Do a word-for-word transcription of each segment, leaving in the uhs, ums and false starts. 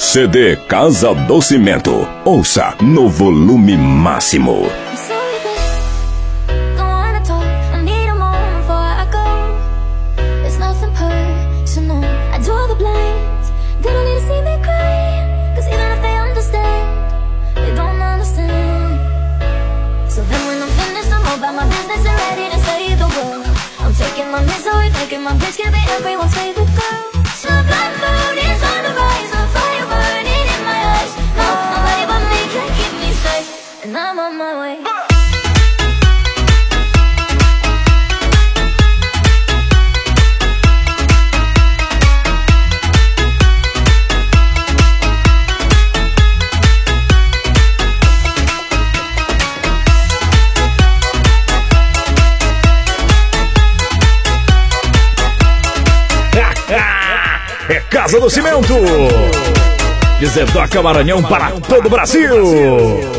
C D Casa do Cimento. Ouça no volume máximo. My misery, making my bitch can be everyone's favorite girl. So black moon is on the rise, a fire burning in my eyes. No, nobody but me can keep me safe, and I'm on my way. É Casa do Cimento, de Zedoca Maranhão para todo o Brasil.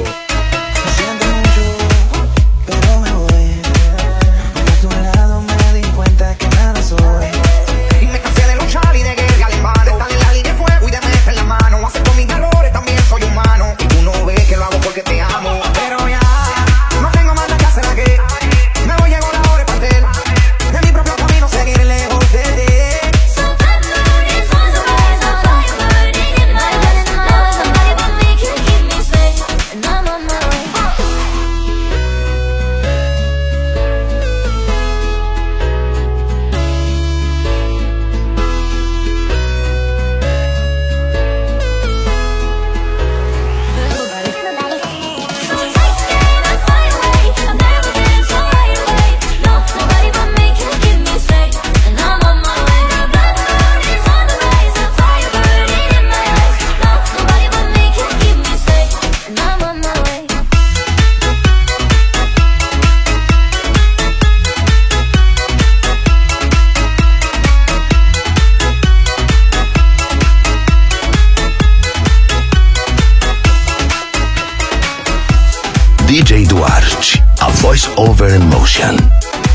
D J Duarte, a voice over emotion.